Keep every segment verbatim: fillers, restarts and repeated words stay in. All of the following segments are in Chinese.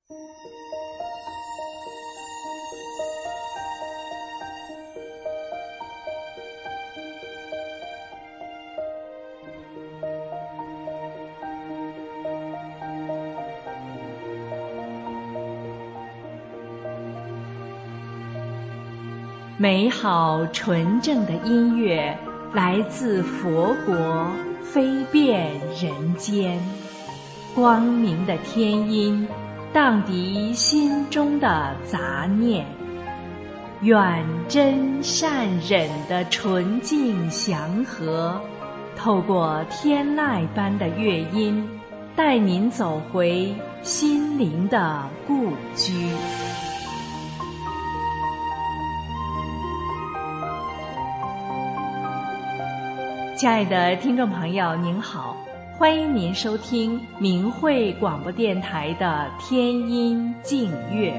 美好纯正的音乐来自佛国，飞遍人间。光明的天音荡涤心中的杂念，愿真善忍的纯净祥和透过天籁般的乐音，带您走回心灵的故居。亲爱的听众朋友您好，欢迎您收听明慧广播电台的天音净乐。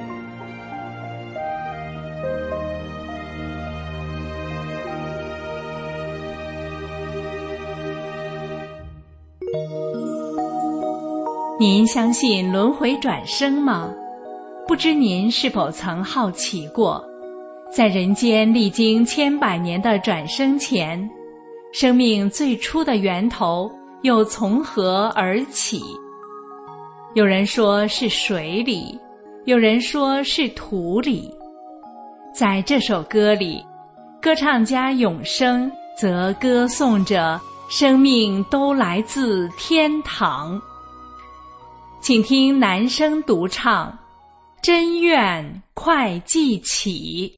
您相信轮回转生吗？不知您是否曾好奇过，在人间历经千百年的转生前，生命最初的源头又从何而起？有人说是水里，有人说是土里。在这首歌里，歌唱家永生则歌颂着生命都来自天堂。请听男声独唱，真愿快记起。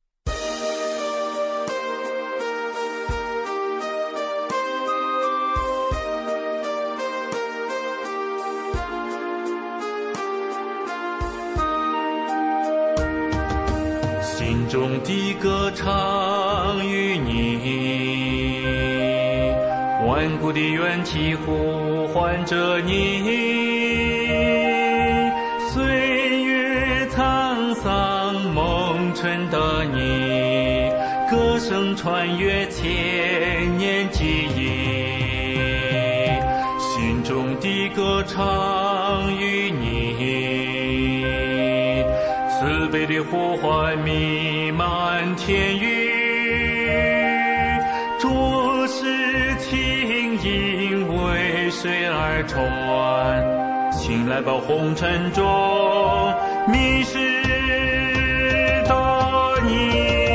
心中的歌唱于你，万古的缘起呼唤着你，岁月沧桑梦尘的你，歌声穿越千年记忆，心中的歌唱于你，慈悲的呼唤弥漫天宇，浊世情因为水而传，醒来吧红尘中迷失的你，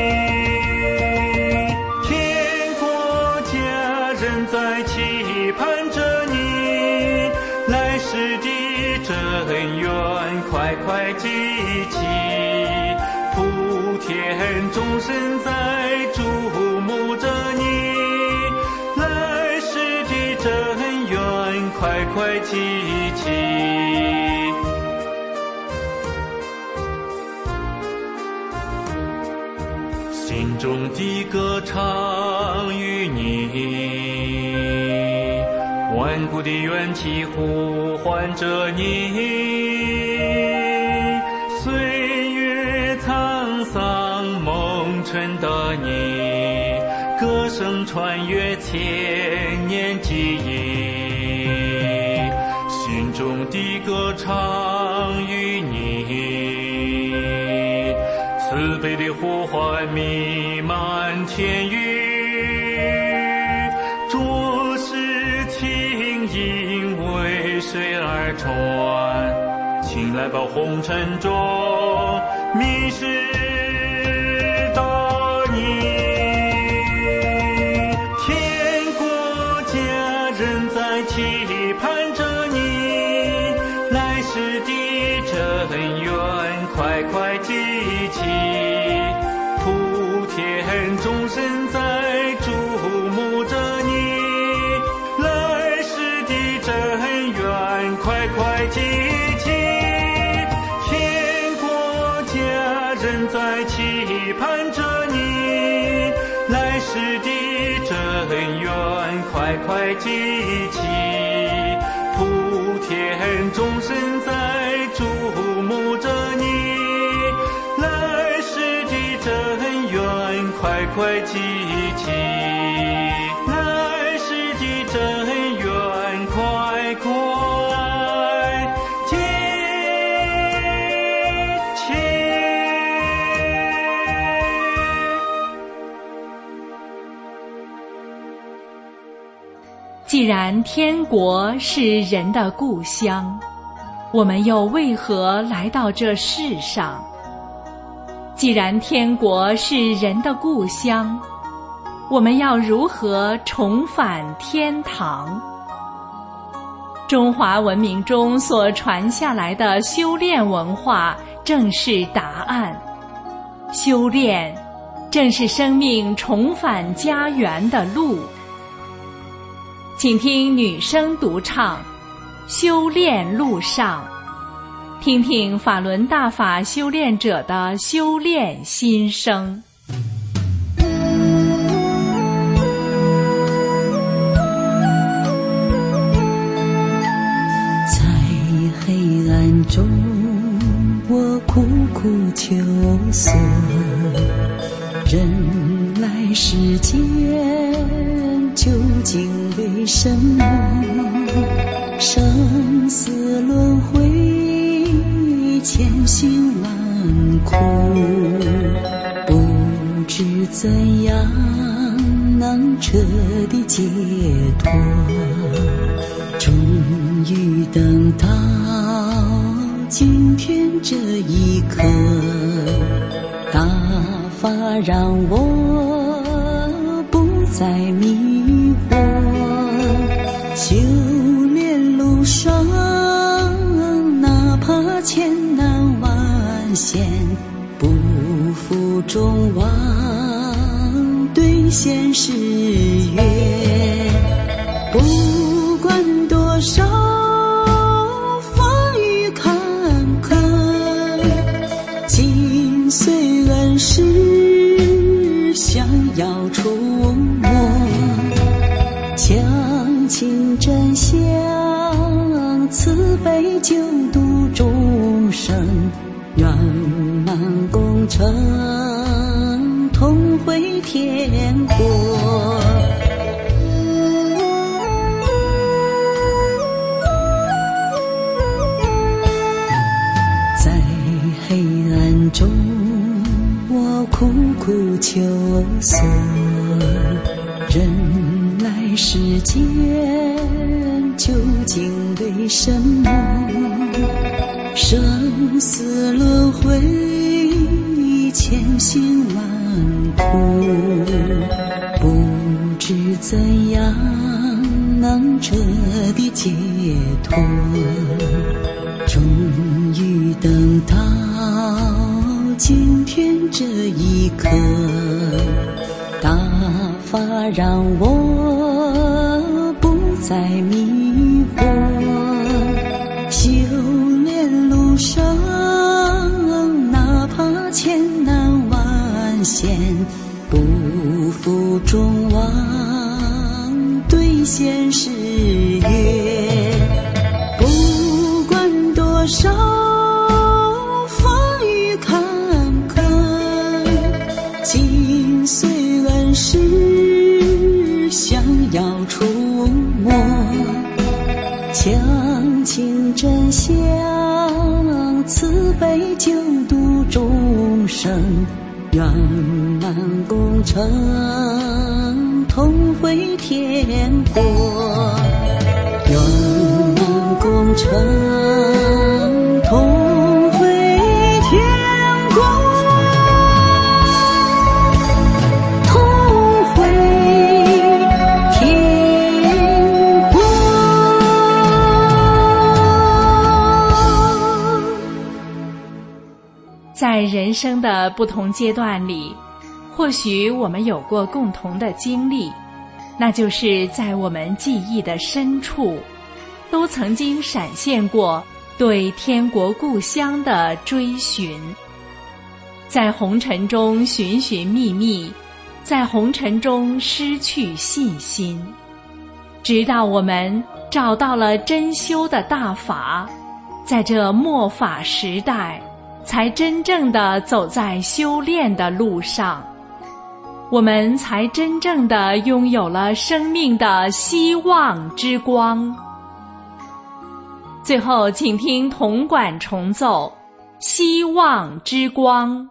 天国家人在期盼着你，来世的真愿快快记起，普天众生在注目着你，来世的真愿快快记起。心中的歌唱于你，万古的缘起呼唤着你，岁月沧桑梦尘的你，歌声穿越千年记忆，心中的歌唱于你，慈悲的呼唤弥漫天宇，浊世情因为水而传，醒来吧红尘中迷失的你，天国家人在期盼着你，来世的真愿快快记起，普天众生在注目着你，来世的真愿快快记起，天国家人在期盼着你，来世的真愿快快记起，普天众生在注目着你，来世的真愿快快记起，来世的真愿快快记起。 既然天国是人的故乡，我们又为何来到这世上？既然天国是人的故乡，我们要如何重返天堂？中华文明中所传下来的修炼文化正是答案。修炼正是生命重返家园的路。请听女声独唱《修炼路上》，听听法轮大法修炼者的修炼心声。 在黑暗中，我苦苦求索，人来世间究竟为什么？生死轮回，千辛万苦，不知怎样能彻底解脱。终于等到今天这一刻，大法让我不再迷惑。修炼路上，哪怕千难万险，不负众望，兑现誓约。不管多少风雨坎坷，紧随恩师想要出没，强情真相，慈悲救度众生，圆满功成，同回天国。在黑暗中，我苦苦求索，人来世间究竟为什么？生死轮回，千辛万苦，不知怎样能彻底解脱。终于等到今天这一刻，大法让我不再迷惑。修炼路上，哪怕千难万险，不负众望，兑现誓约。不管多少风雨坎坷，紧随恩师想要出没，强情真相，慈悲救度众生，圆满功成，同回天国。圆满功成，同回天国，同回天国。 在人生的不同阶段里，或许我们有过共同的经历，那就是在我们记忆的深处，都曾经闪现过对天国故乡的追寻。在红尘中寻寻觅觅，在红尘中失去信心，直到我们找到了真修的大法，在这末法时代，才真正地走在修炼的路上，我们才真正地拥有了生命的希望之光。最后，请听铜管重奏《希望之光》。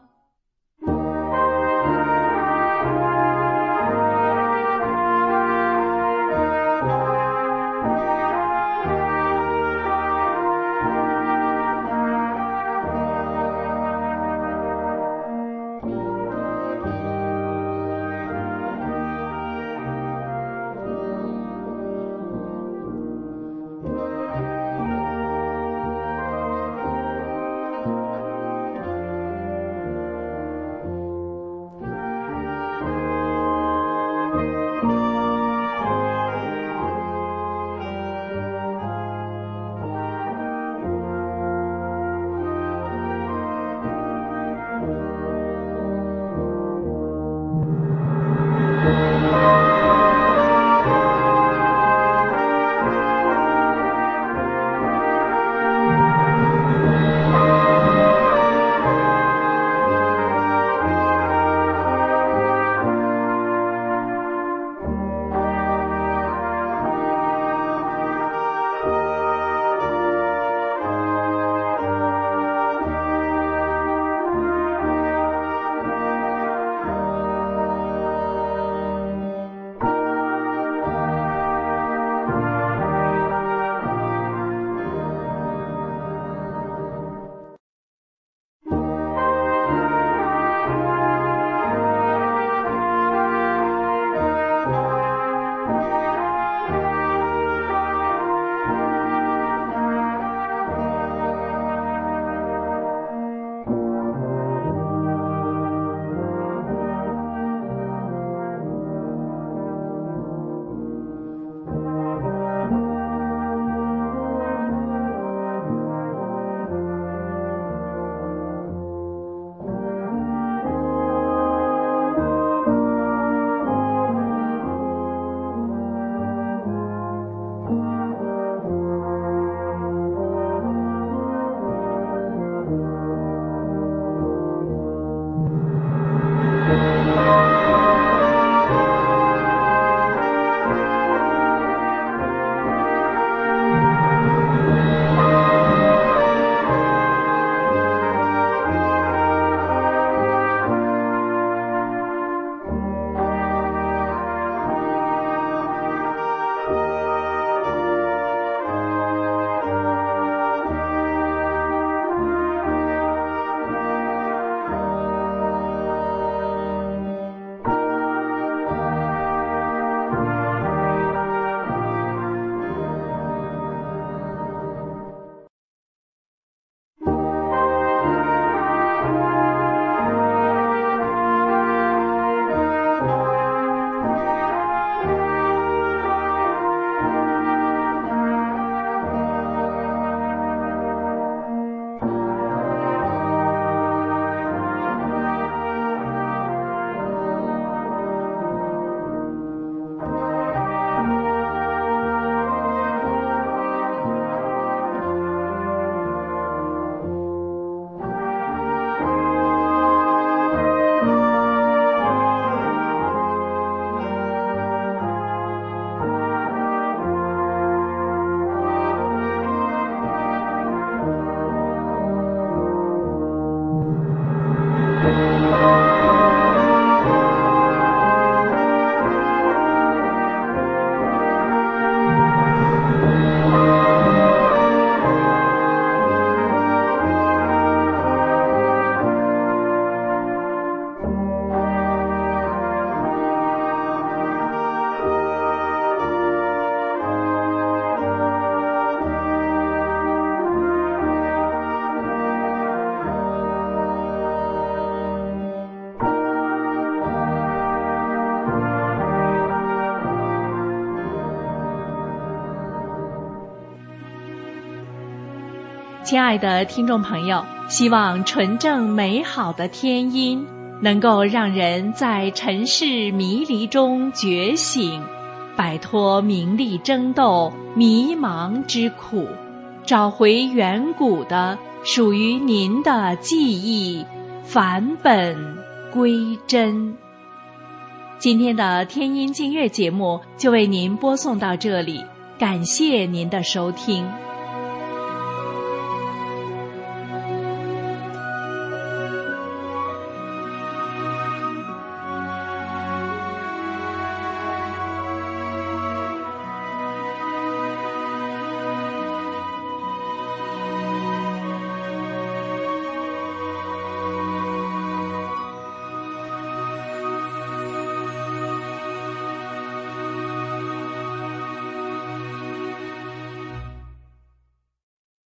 亲爱的听众朋友，希望纯正美好的天音能够让人在尘世迷离中觉醒，摆脱名利争斗、迷茫之苦，找回远古的属于您的记忆，返本归真。今天的天音净月节目就为您播送到这里，感谢您的收听。